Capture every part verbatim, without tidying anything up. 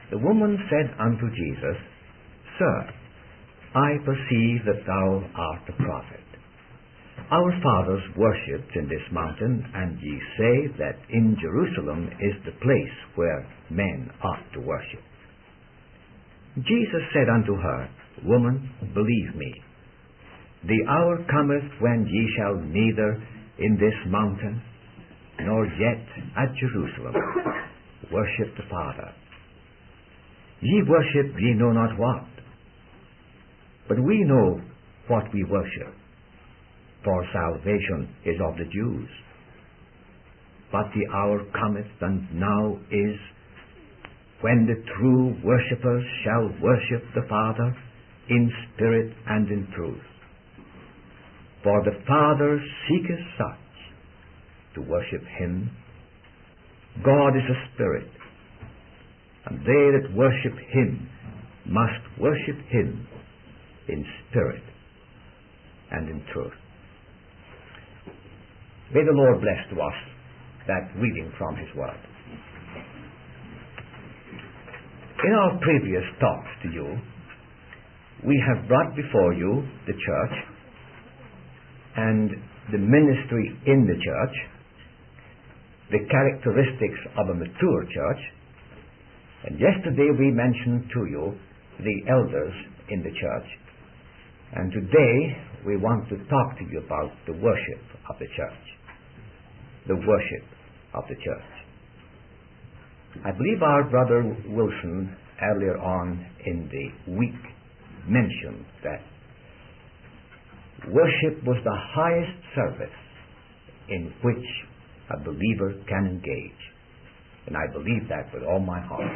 The woman said unto Jesus, Sir, I perceive that thou art a prophet. Our fathers worshipped in this mountain, and ye say that in Jerusalem is the place where men ought to worship. Jesus said unto her, Woman, believe me, the hour cometh when ye shall neither in this mountain nor yet at Jerusalem worship the Father. Ye worship ye know not what, but we know what we worship, for salvation is of the Jews. But the hour cometh, and now is, when the true worshippers shall worship the Father in spirit and in truth. For the Father seeketh such to worship him. God is a spirit, and they that worship him must worship him in spirit and in truth. May the Lord bless to us that reading from his word. In our previous talks to you, we have brought before you the church and the ministry in the church, the characteristics of a mature church, and yesterday we mentioned to you the elders in the church, and today we want to talk to you about the worship of the church. The worship of the church. I believe our brother Wilson earlier on in the week mentioned that worship was the highest service in which a believer can engage. And I believe that with all my heart.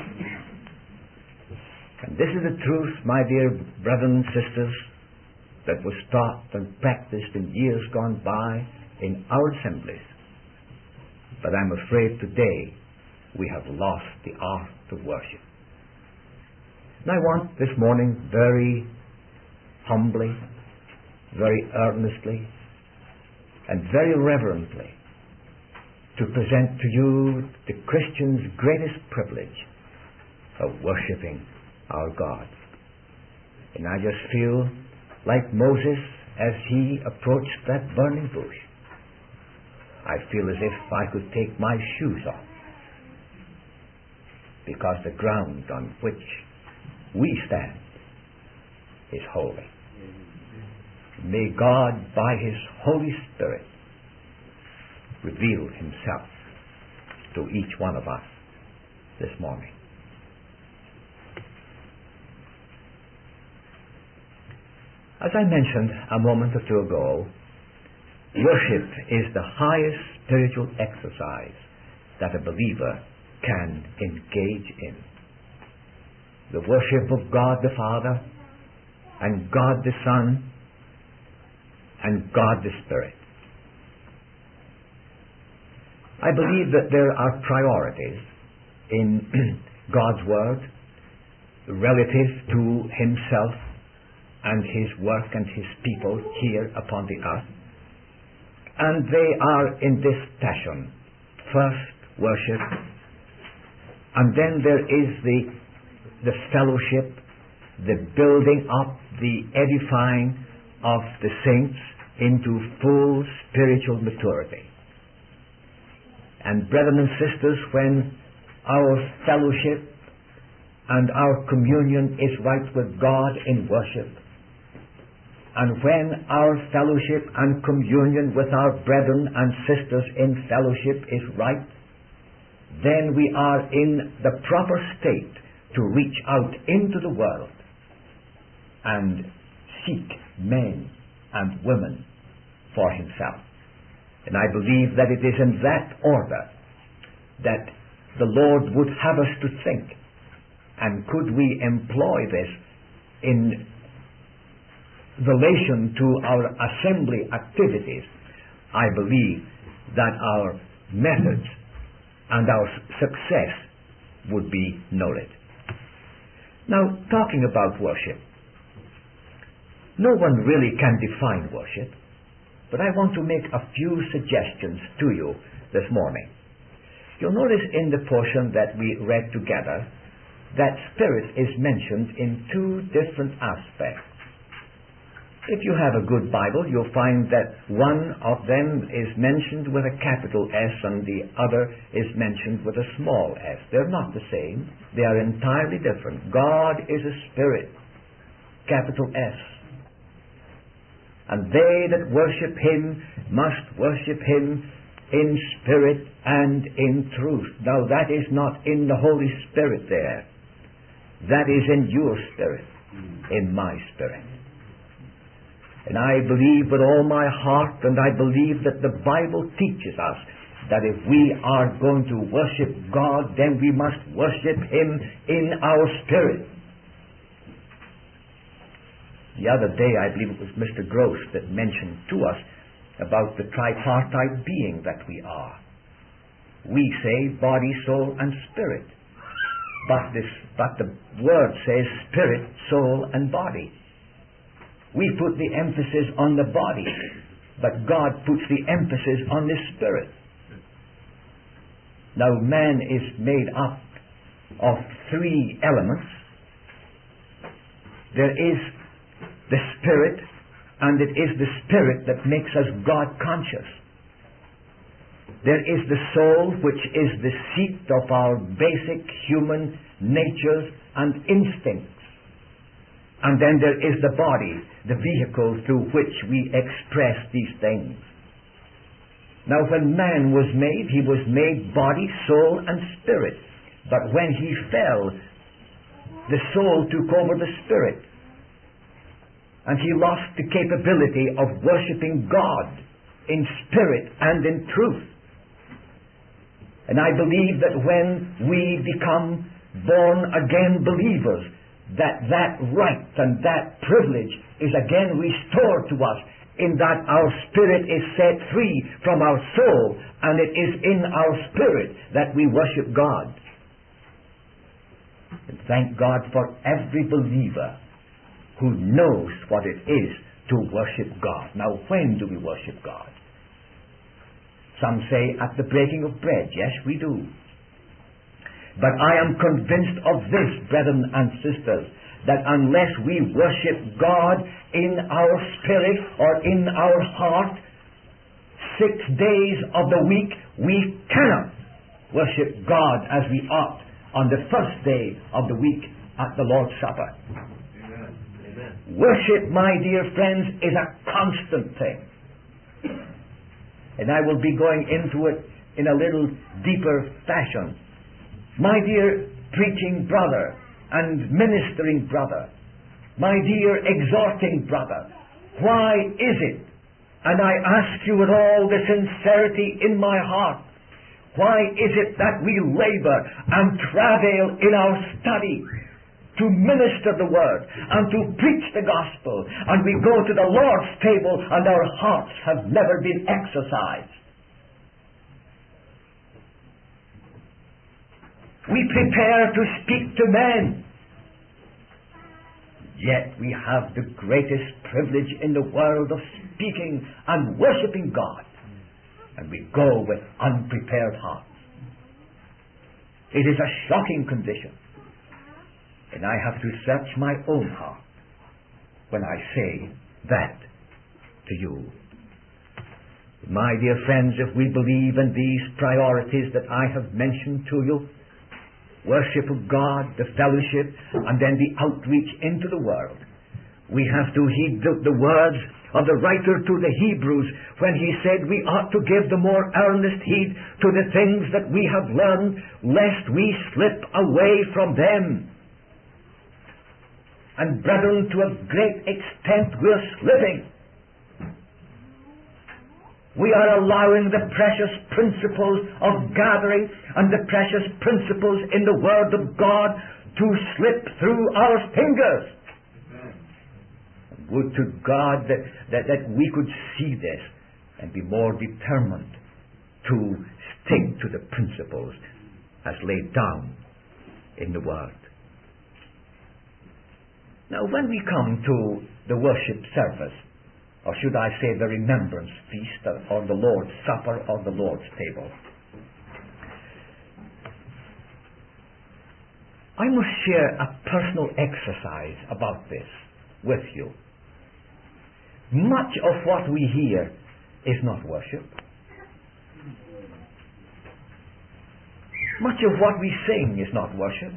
And this is the truth, my dear brothers and sisters, that was taught and practiced in years gone by in our assemblies. But I'm afraid today we have lost the art of worship. And I want this morning very humbly, very earnestly, and very reverently to present to you the Christian's greatest privilege of worshiping our God. And I just feel like Moses as he approached that burning bush. I feel as if I could take my shoes off, because the ground on which we stand is holy. May God, by his Holy Spirit, reveal himself to each one of us this morning. As I mentioned a moment or two ago, worship is the highest spiritual exercise that a believer can engage in. The worship of God the Father, and God the Son, and God the Spirit. I believe that there are priorities in God's Word relative to himself and his work and his people here upon the earth. And they are in this fashion. First, worship, and then there is the, the fellowship, the building up, the edifying of the saints into full spiritual maturity. And brethren and sisters, when our fellowship and our communion is right with God in worship, and when our fellowship and communion with our brethren and sisters in fellowship is right, then we are in the proper state to reach out into the world and seek men and women for himself. And I believe that it is in that order that the Lord would have us to think. And could we employ this in relation to our assembly activities, I believe that our methods and our success would be noted. Now, talking about worship, no one really can define worship, but I want to make a few suggestions to you this morning. You'll notice in the portion that we read together that spirit is mentioned in two different aspects. If you have a good Bible, you'll find that one of them is mentioned with a capital S and the other is mentioned with a small s. They're not the same. They are entirely different. God is a spirit, capital S. And they that worship Him must worship Him in spirit and in truth. Now that is not in the Holy Spirit there. That is in your spirit, in my spirit. And I believe with all my heart, and I believe that the Bible teaches us that if we are going to worship God, then we must worship Him in our spirit. The other day, I believe it was Mister Gross that mentioned to us about the tripartite being that we are. We say body, soul, and spirit. But, this, but the Word says spirit, soul, and body. We put the emphasis on the body, but God puts the emphasis on the spirit. Now, man is made up of three elements. There is the spirit, and it is the spirit that makes us God conscious. There is the soul, which is the seat of our basic human natures and instincts. And then there is the body, the vehicle through which we express these things. Now, when man was made, he was made body, soul, and spirit. But when he fell, the soul took over the spirit. And he lost the capability of worshiping God in spirit and in truth. And I believe that when we become born-again believers, that that right and that privilege is again restored to us, in that our spirit is set free from our soul, and it is in our spirit that we worship God. And thank God for every believer who knows what it is to worship God. Now, when do we worship God? Some say at the breaking of bread. Yes, we do. But I am convinced of this, brethren and sisters, that unless we worship God in our spirit or in our heart, six days of the week, we cannot worship God as we ought on the first day of the week at the Lord's Supper. Amen. Amen. Worship, my dear friends, is a constant thing. And I will be going into it in a little deeper fashion. My dear preaching brother and ministering brother, my dear exhorting brother, why is it, and I ask you with all the sincerity in my heart, why is it that we labor and travail in our study to minister the word and to preach the gospel, and we go to the Lord's table and our hearts have never been exercised? We prepare to speak to men. Yet we have the greatest privilege in the world of speaking and worshipping God. And we go with unprepared hearts. It is a shocking condition. And I have to search my own heart when I say that to you. My dear friends, if we believe in these priorities that I have mentioned to you, worship of God, the fellowship, and then the outreach into the world, we have to heed the, the words of the writer to the Hebrews when he said we ought to give the more earnest heed to the things that we have learned, lest we slip away from them. And brethren, to a great extent we're slipping. We are allowing the precious principles of gathering and the precious principles in the Word of God to slip through our fingers. Amen. Would to God that, that, that we could see this and be more determined to stick to the principles as laid down in the Word. Now, when we come to the worship service, or should I say the remembrance feast, or the Lord's Supper, or the Lord's table, I must share a personal exercise about this with you. Much of what we hear is not worship. Much of what we sing is not worship.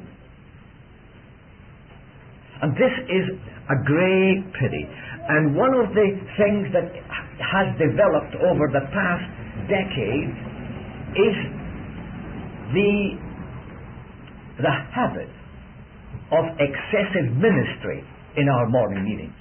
And this is a great pity. And one of the things that has developed over the past decade is the, the habit of excessive ministry in our morning meetings.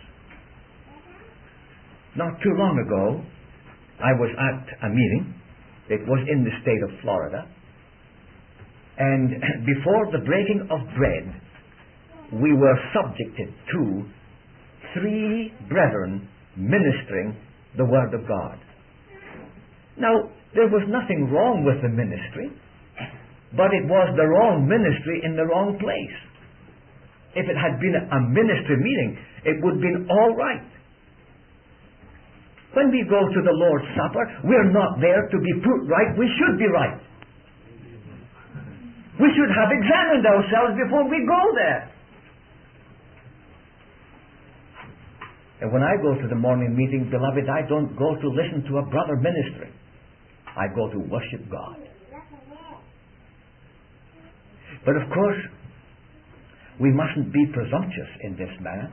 Not too long ago, I was at a meeting. It was in the state of Florida. And before the breaking of bread, we were subjected to three brethren ministering the Word of God. Now, there was nothing wrong with the ministry, but it was the wrong ministry in the wrong place. If it had been a ministry meeting, it would have been all right. When we go to the Lord's Supper, we're not there to be put right. We should be right. We should have examined ourselves before we go there. And when I go to the morning meeting, beloved, I don't go to listen to a brother ministering. I go to worship God. But of course, we mustn't be presumptuous in this manner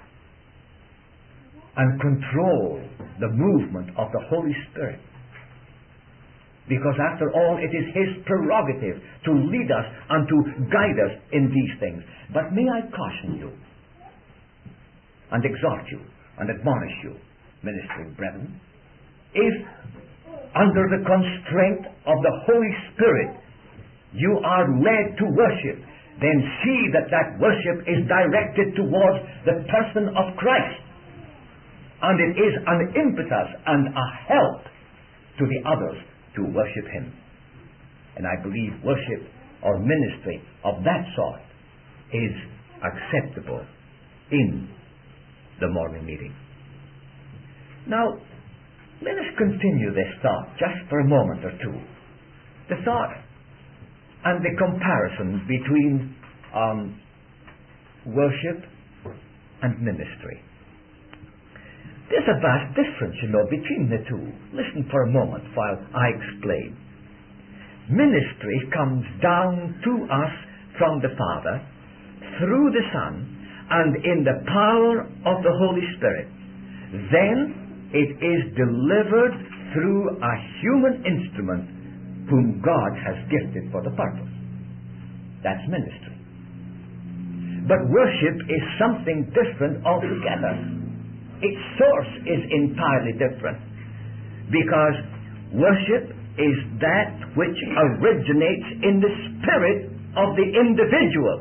and control the movement of the Holy Spirit. Because after all, it is His prerogative to lead us and to guide us in these things. But may I caution you and exhort you and admonish you, ministering brethren, if under the constraint of the Holy Spirit you are led to worship, then see that that worship is directed towards the person of Christ. And it is an impetus and a help to the others to worship Him. And I believe worship or ministry of that sort is acceptable in the morning meeting. Now, let us continue this thought just for a moment or two. The thought and the comparison between um, worship and ministry. There's a vast difference, you know, between the two. Listen for a moment while I explain. Ministry comes down to us from the Father through the Son and in the power of the Holy Spirit. Then it is delivered through a human instrument whom God has gifted for the purpose. That's ministry. But worship is something different altogether. Its source is entirely different, because worship is that which originates in the spirit of the individual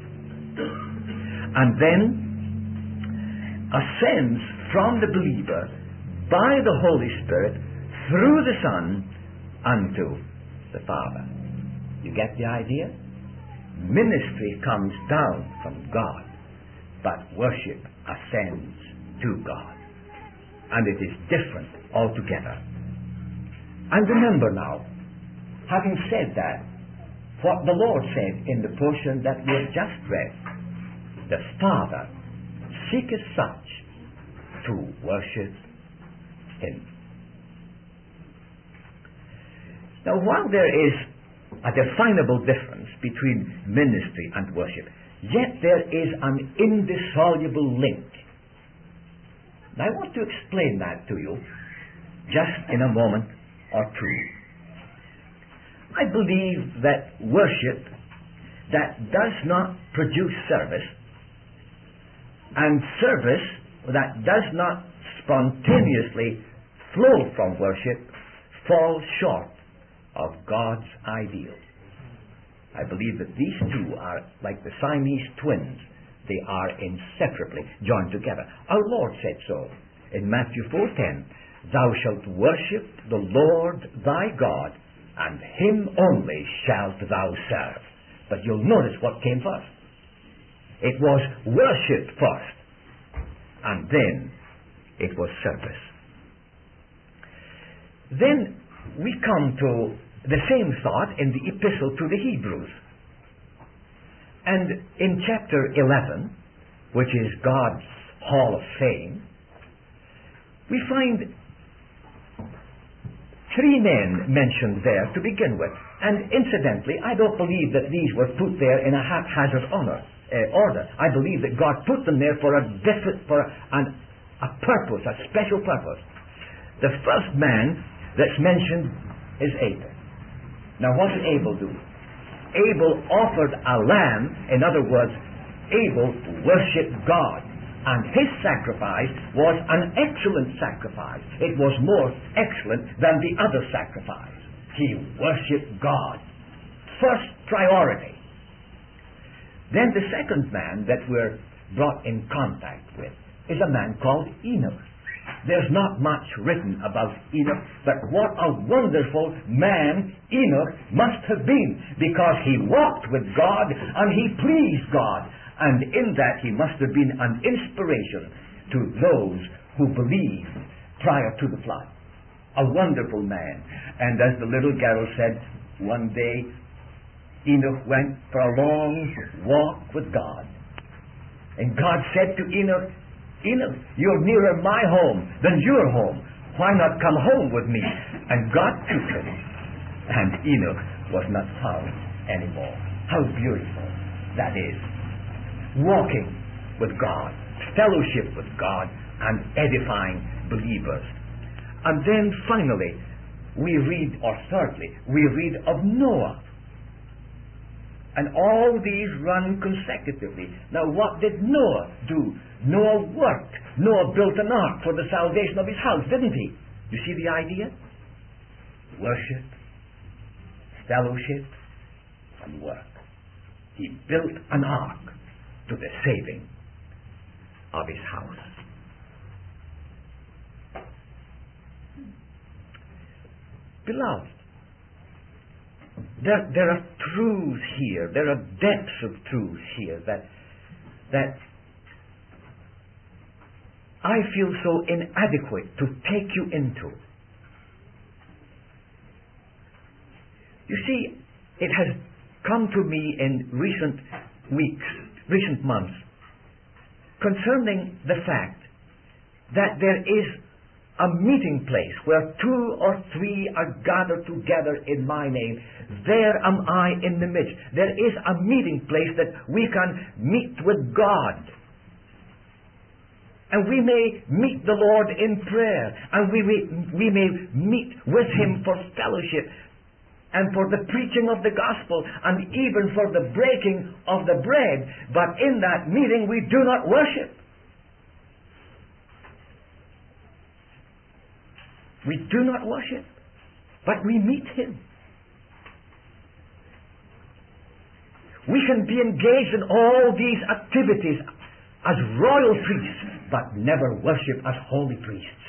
and then ascends from the believer by the Holy Spirit through the Son unto the Father. You get the idea? Ministry comes down from God, but worship ascends to God. And it is different altogether. And remember now, having said that, what the Lord said in the portion that we have just read, the Father seeketh such to worship Him. Now, while there is a definable difference between ministry and worship, yet there is an indissoluble link. Now, I want to explain that to you just in a moment or two. I believe that worship that does not produce service, and service that does not spontaneously flow from worship, falls short of God's ideal. I believe that these two are like the Siamese twins. They are inseparably joined together. Our Lord said so in Matthew four ten. Thou shalt worship the Lord thy God, and Him only shalt thou serve. But you'll notice what came first. It was worship first, and then it was service. Then we come to the same thought in the epistle to the Hebrews. And in chapter eleven, which is God's Hall of Fame, we find three men mentioned there to begin with. And incidentally, I don't believe that these were put there in a haphazard honor, uh, order. I believe that God put them there for a different, for an, a purpose, a special purpose. The first man that's mentioned is Abel. Now what did Abel do? Abel offered a lamb. In other words, Abel worshipped God. And his sacrifice was an excellent sacrifice. It was more excellent than the other sacrifice. He worshipped God. First priority. Then the second man that we're brought in contact with is a man called Enoch. There's not much written about Enoch, but what a wonderful man Enoch must have been, because he walked with God and he pleased God. And in that he must have been an inspiration to those who believed prior to the flood. A wonderful man. And as the little girl said, one day Enoch went for a long walk with God. And God said to Enoch, Enoch, you're nearer my home than your home. Why not come home with me? And God took him. And Enoch was not found anymore. How beautiful that is. Walking with God, fellowship with God, and edifying believers. And then finally, we read, or thirdly, we read of Noah. And all these run consecutively. Now what did Noah do? Noah worked. Noah built an ark for the salvation of his house, didn't he? You see the idea? Worship, fellowship, and work. He built an ark to the saving of his house. Beloved, there, there are truths here, there are depths of truths here that, that I feel so inadequate to take you into. You see, it has come to me in recent weeks, recent months, concerning the fact that there is a meeting place where two or three are gathered together in my name. There am I in the midst. There is a meeting place that we can meet with God. And we may meet the Lord in prayer. And we may, we may meet with Him for fellowship and for the preaching of the gospel, and even for the breaking of the bread. But in that meeting we do not worship. We do not worship, but we meet Him. We can be engaged in all these activities as royal priests, but never worship as holy priests.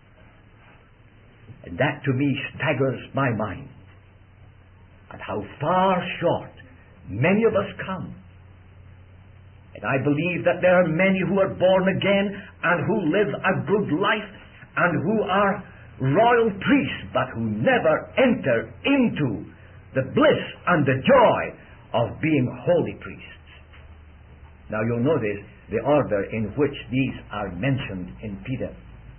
And that to me staggers my mind. And how far short many of us come. And I believe that there are many who are born again and who live a good life and who are royal priests, but who never enter into the bliss and the joy of being holy priests. Now you'll notice the order in which these are mentioned in Peter.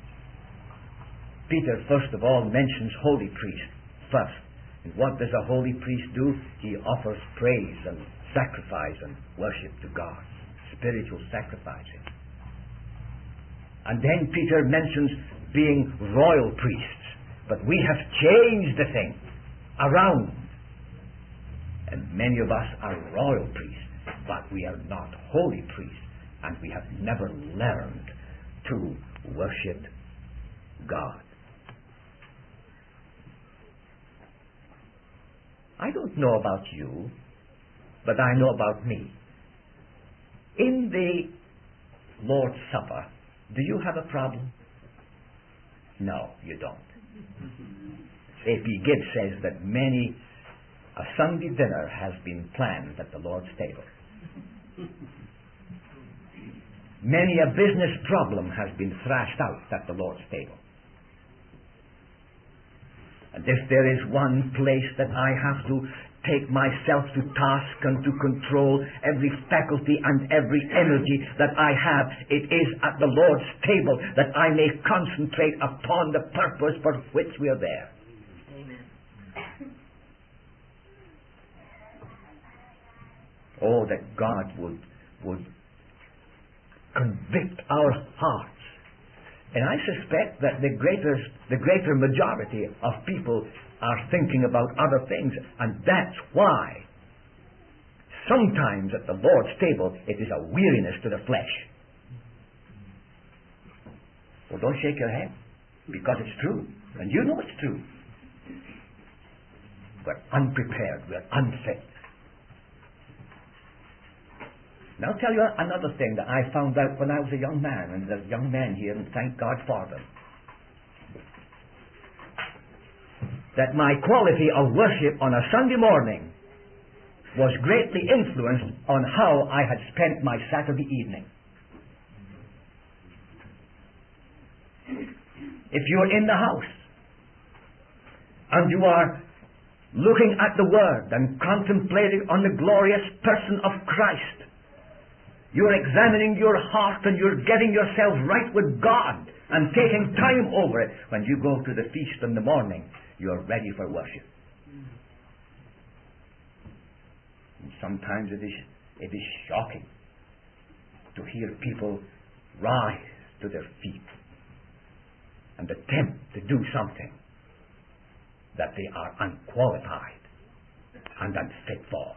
Peter first of all mentions holy priest first. And what does a holy priest do? He offers praise and sacrifice and worship to God. Spiritual sacrificing. And then Peter mentions being royal priests. But we have changed the thing around. And many of us are royal priests, but we are not holy priests. And we have never learned to worship God. I don't know about you, but I know about me. In the Lord's Supper, do you have a problem? No, you don't. A P Gibbs says that many a Sunday dinner has been planned at the Lord's table. Many a business problem has been thrashed out at the Lord's table. And if there is one place that I have to take myself to task and to control every faculty and every energy that I have. It is at the Lord's table that I may concentrate upon the purpose for which we are there. Amen. Oh, that God would, would convict our hearts. And I suspect that the greater, the greater majority of people are thinking about other things, and that's why sometimes at the Lord's table it is a weariness to the flesh. Well, don't shake your head, because it's true, and you know it's true. We're unprepared, we're unfit. Now I'll tell you another thing that I found out when I was a young man, and there's a young man here, and thank God for them. That my quality of worship on a Sunday morning was greatly influenced on how I had spent my Saturday evening. If you're in the house and you are looking at the Word and contemplating on the glorious person of Christ, you're examining your heart and you're getting yourself right with God and taking time over it. When you go to the feast in the morning, you're ready for worship. And sometimes it is, it is shocking to hear people rise to their feet and attempt to do something that they are unqualified and unfit for.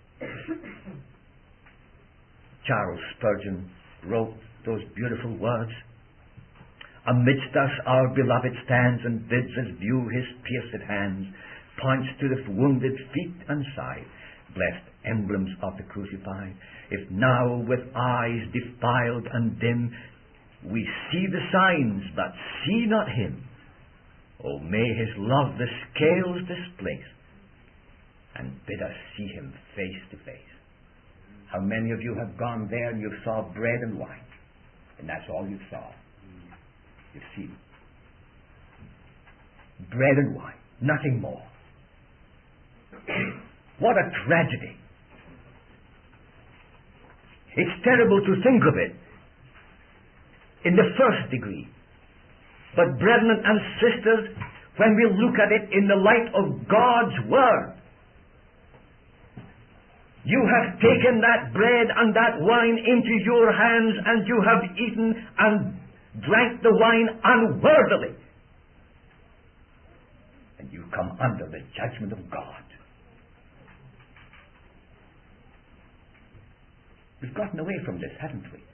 Charles Spurgeon wrote those beautiful words. Amidst us our beloved stands and bids us view his pierced hands, points to the wounded feet and side, blessed emblems of the crucified. If now with eyes defiled and dim we see the signs but see not him, oh, may his love the scales displace and bid us see him face to face. How many of you have gone there and you saw bread and wine, and that's all you saw? You see, bread and wine, nothing more. What a tragedy. It's terrible to think of it in the first degree. But brethren and sisters, when we look at it in the light of God's Word, you have taken that bread and that wine into your hands, and you have eaten and drank the wine unworthily. And you come under the judgment of God. We've gotten away from this, haven't we?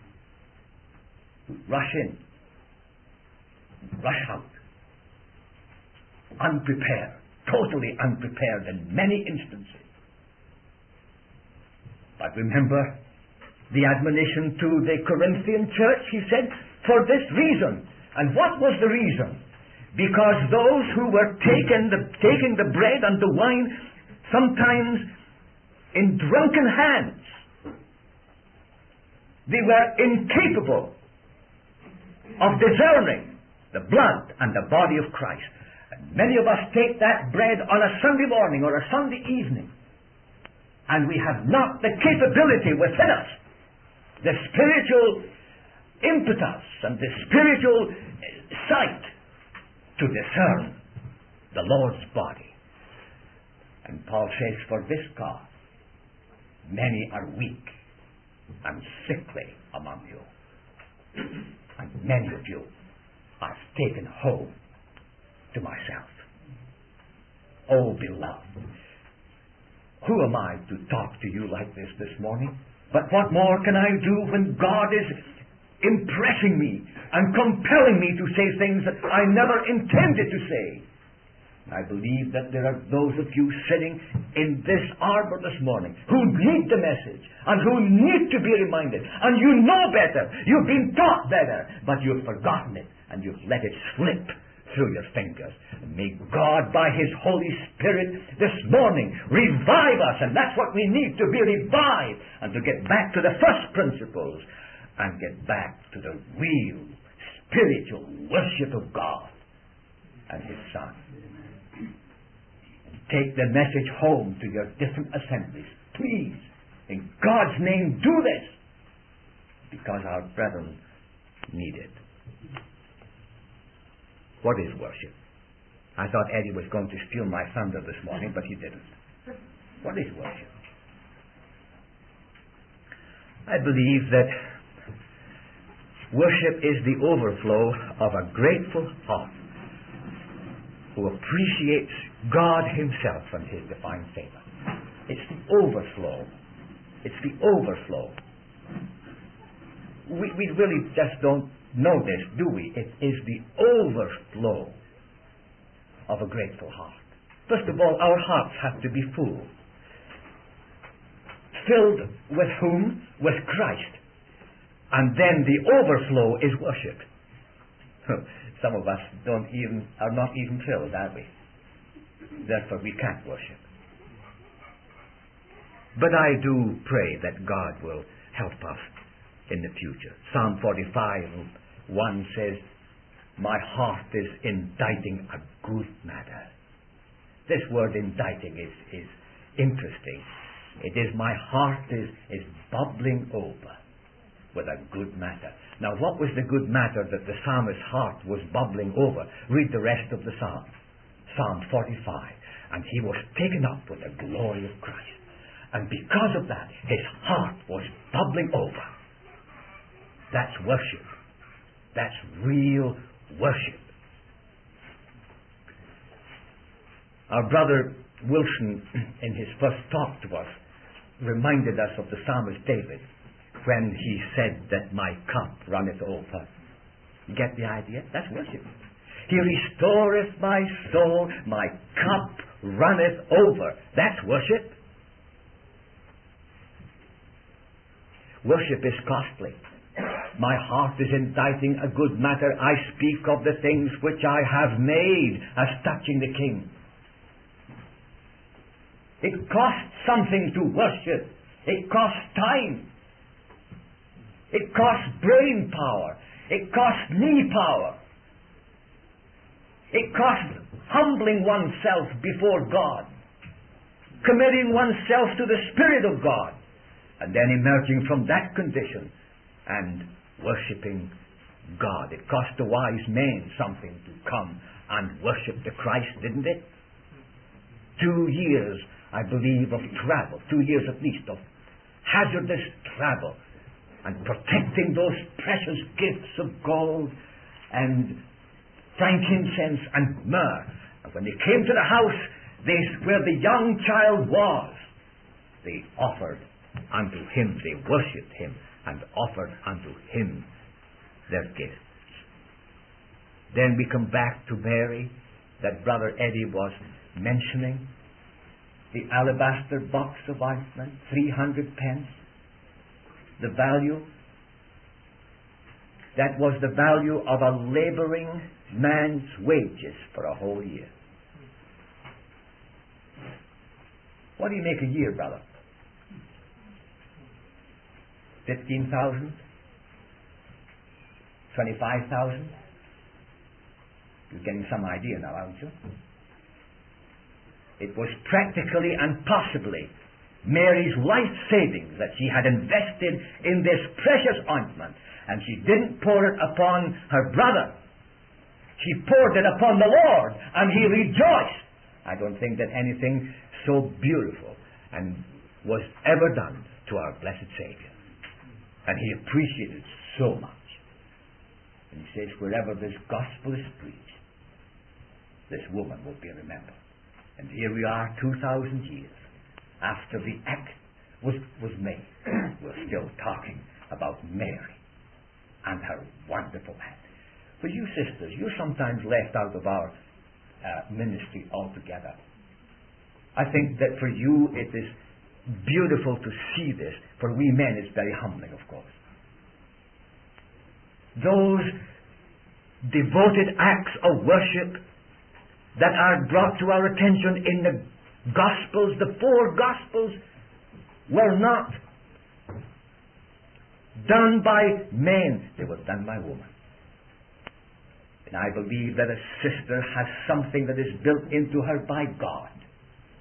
We rush in, rush out, unprepared, totally unprepared in many instances. But remember the admonition to the Corinthian church. He said, for this reason. And what was the reason? Because those who were taken the, taking the bread and the wine, sometimes in drunken hands, they were incapable of discerning the blood and the body of Christ. And many of us take that bread on a Sunday morning or a Sunday evening, and we have not the capability within us, the spiritual impetus and the spiritual sight to discern the Lord's body. And Paul says, for this cause many are weak and sickly among you, and many of you are taken home to myself. Oh, beloved, who am I to talk to you like this this morning? But what more can I do when God is impressing me and compelling me to say things that I never intended to say? I believe that there are those of you sitting in this arbor this morning who need the message and who need to be reminded. And you know better. You've been taught better, but you've forgotten it and you've let it slip through your fingers. May God, by His Holy Spirit, this morning revive us, and that's what we need, to be revived and to get back to the first principles and get back to the real spiritual worship of God and His Son. take the message home to your different assemblies. Please, in God's name, do this, because our brethren need it. What is worship? I thought Eddie was going to steal my thunder this morning, but he didn't. What is worship? I believe that worship is the overflow of a grateful heart who appreciates God Himself and His divine favor. It's the overflow. It's the overflow. We, we really just don't know this, do we? It is the overflow of a grateful heart. First of all, our hearts have to be full. Filled with whom? With Christ. And then the overflow is worship. Some of us don't even are not even filled, are we? Therefore we can't worship. But I do pray that God will help us in the future. Psalm forty-five, one says, my heart is inditing a good matter. This word inditing is, is interesting. It is my heart is, is bubbling over with a good matter. Now, what was the good matter that the psalmist's heart was bubbling over? Read the rest of the psalm. Psalm forty-five. And he was taken up with the glory of Christ. And because of that, his heart was bubbling over. That's worship. That's real worship. Our brother Wilson, in his first talk to us, reminded us of the psalmist David when he said that my cup runneth over. You get the idea? That's worship. He restoreth my soul, my cup runneth over. That's worship. Worship is costly. My heart is inditing a good matter. I speak of the things which I have made as touching the King. It costs something to worship. It costs time. It costs brain power. It costs knee power. It costs humbling oneself before God, committing oneself to the Spirit of God, and then emerging from that condition and worshipping God. It cost the wise men something to come and worship the Christ, didn't it? Two years, I believe, of travel, two years at least of hazardous travel, and protecting those precious gifts of gold and frankincense and myrrh. And when they came to the house they, where the young child was, they offered unto him, they worshipped him, and offered unto him their gifts. Then we come back to Mary, that Brother Eddie was mentioning. The alabaster box of ointment, three hundred pence. The value, that was the value of a laboring man's wages for a whole year. What do you make a year, brother? Fifteen thousand? Twenty-five thousand? You're getting some idea now, aren't you? It was practically and possibly Mary's life savings that she had invested in this precious ointment, and she didn't pour it upon her brother. She poured it upon the Lord, and he rejoiced. I don't think that anything so beautiful and was ever done to our blessed Savior. And he appreciated so much. And he says, wherever this gospel is preached, this woman will be remembered. And here we are, two thousand years after the act was, was made. We're still talking about Mary and her wonderful act. For you sisters, you're sometimes left out of our uh, ministry altogether. I think that for you it is beautiful to see this. For we men it's very humbling, of course. Those devoted acts of worship that are brought to our attention in the Gospels, the four Gospels, were not done by men. They were done by women. And I believe that a sister has something that is built into her by God.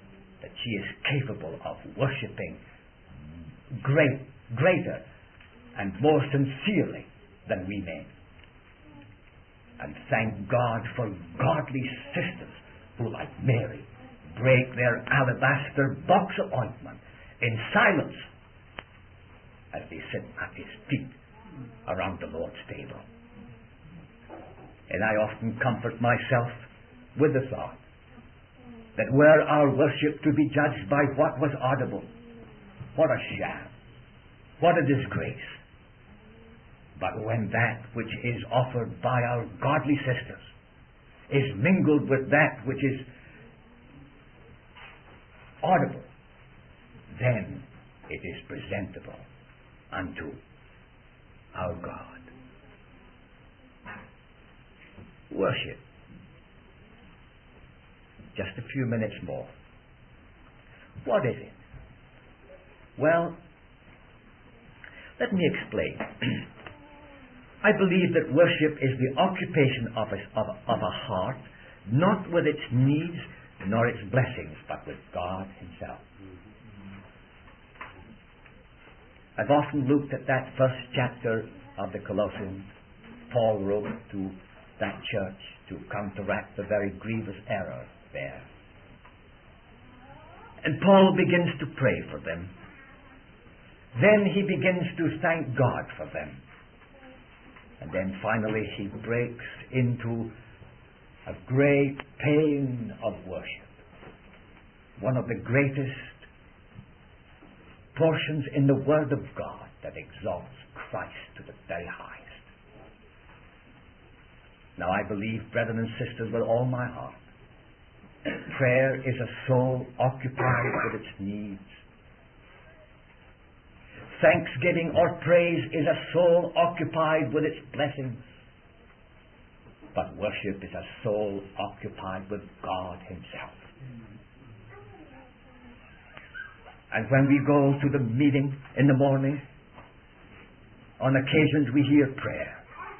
that she is capable of worshipping great, greater and more sincerely than we men. And thank God for godly sisters who, like Mary, break their alabaster box of ointment in silence as they sit at his feet around the Lord's table. And I often comfort myself with the thought that were our worship to be judged by what was audible, what a sham, what a disgrace. But when that which is offered by our godly sisters is mingled with that which is audible, then it is presentable unto our God. Worship. Just a few minutes more. What is it? Well, let me explain. I believe that worship is the occupation of a, of, of a heart, not with its needs nor its blessings, but with God himself. I've often looked at that first chapter of the Colossians. Paul wrote to that church to counteract the very grievous error there. And Paul begins to pray for them. Then he begins to thank God for them. And then finally he breaks into a great pain of worship. One of the greatest portions in the Word of God that exalts Christ to the very highest. Now I believe, brethren and sisters, with all my heart, prayer is a soul occupied with its needs. Thanksgiving or praise is a soul occupied with its blessings. But worship is a soul occupied with God himself. And when we go to the meeting in the morning, on occasions we hear prayer.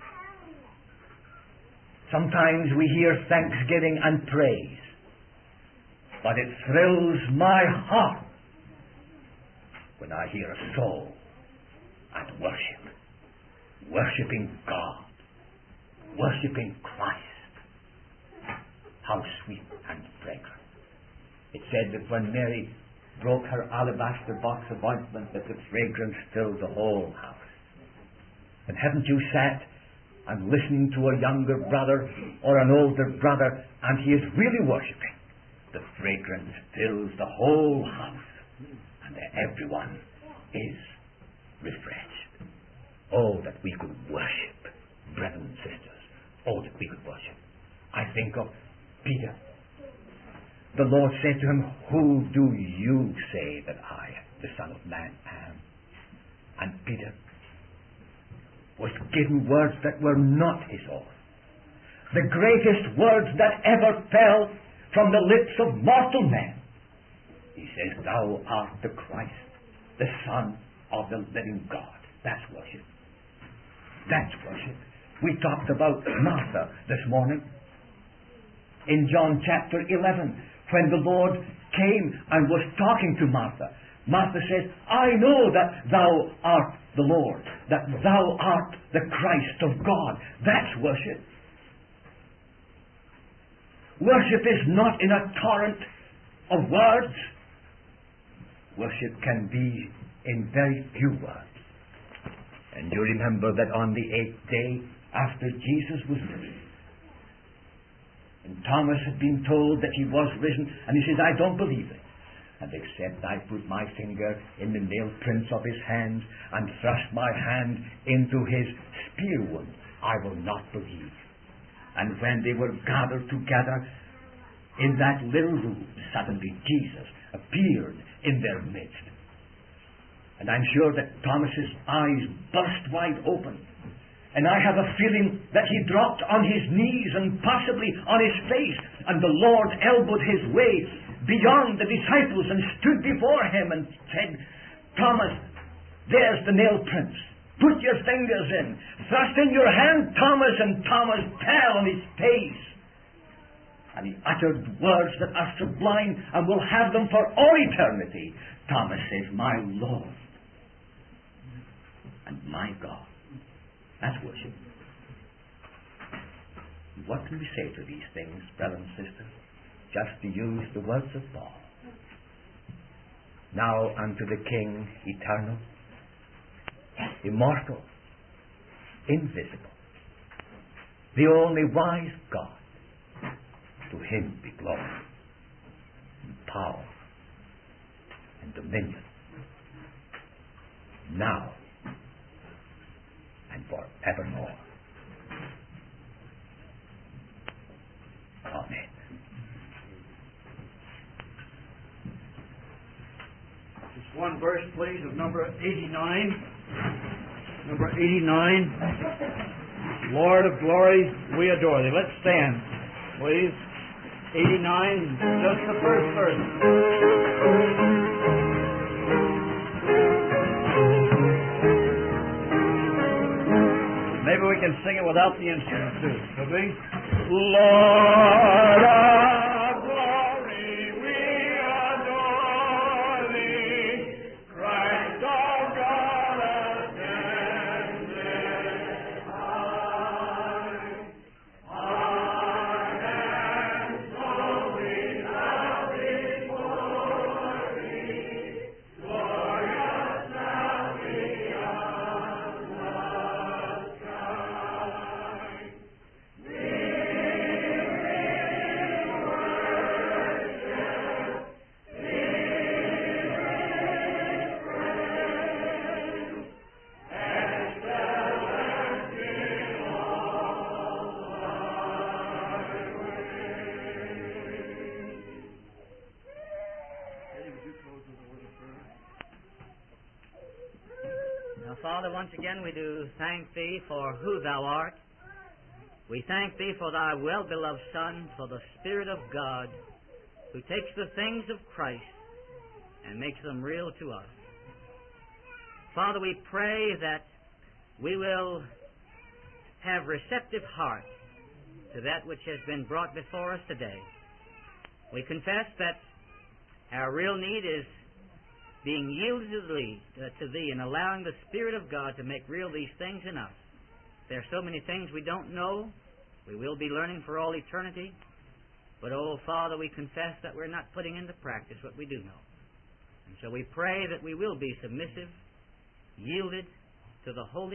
Sometimes we hear thanksgiving and praise. But it thrills my heart when I hear a soul at worship, worshipping God, worshipping Christ. How sweet and fragrant. It said that when Mary broke her alabaster box of ointment, that the fragrance filled the whole house. And haven't you sat and listened to a younger brother or an older brother, and he is really worshipping? The fragrance fills the whole house, and everyone is refreshed. Oh, that we could worship, brethren and sisters. Oh, that we could worship. I think of Peter. The Lord said to him, "Who do you say that I, the Son of Man, am?" And Peter was given words that were not his own. The greatest words that ever fell from the lips of mortal men. He says, "Thou art the Christ, the Son of the living God." That's worship. That's worship. We talked about Martha this morning. In John chapter eleven, when the Lord came and was talking to Martha, Martha says, "I know that thou art the Lord, that thou art the Christ of God." That's worship. Worship is not in a torrent of words. Worship can be in very few words. And you remember that on the eighth day after Jesus was risen, and Thomas had been told that he was risen, and he says, "I don't believe it. And except I put my finger in the nail prints of his hands and thrust my hand into his spear wound, I will not believe." And when they were gathered together in that little room, suddenly Jesus appeared in their midst. And I'm sure that Thomas's eyes burst wide open. And I have a feeling that he dropped on his knees and possibly on his face. And the Lord elbowed his way beyond the disciples and stood before him and said, "Thomas, there's the nail prints. Put your fingers in. Thrust in your hand, Thomas." And Thomas fell on his face. And he uttered words that are sublime and will have them for all eternity. Thomas says, my Lord and my God. That's worship. What can we say to these things, brothers and sisters? Just to use the words of Paul. Now unto the King eternal, immortal, invisible, the only wise God, to him be glory, and power, and dominion, now and forevermore. Amen. Just one verse, please, of number eighty-nine. Number eighty-nine. Lord of glory, we adore thee. Let's stand, please. eighty-nine, just the first verse. Maybe we can sing it without the instrument, too. Could we? Lord of glory, we adore thee. Christ our God ascended high. Heart and soul we bow before thee. Glorious now beyond the sky. Now, Father, once again we do thank Thee for who Thou art. We thank Thee for Thy well-beloved Son, for the Spirit of God, who takes the things of Christ and makes them real to us. Father, we pray that we will have receptive hearts to that which has been brought before us today. We confess that our real need is being yielded to Thee, uh, to Thee and allowing the Spirit of God to make real these things in us. There are so many things we don't know. We will be learning for all eternity. But, oh, Father, we confess that we're not putting into practice what we do know. And so we pray that we will be submissive, yielded to the Holy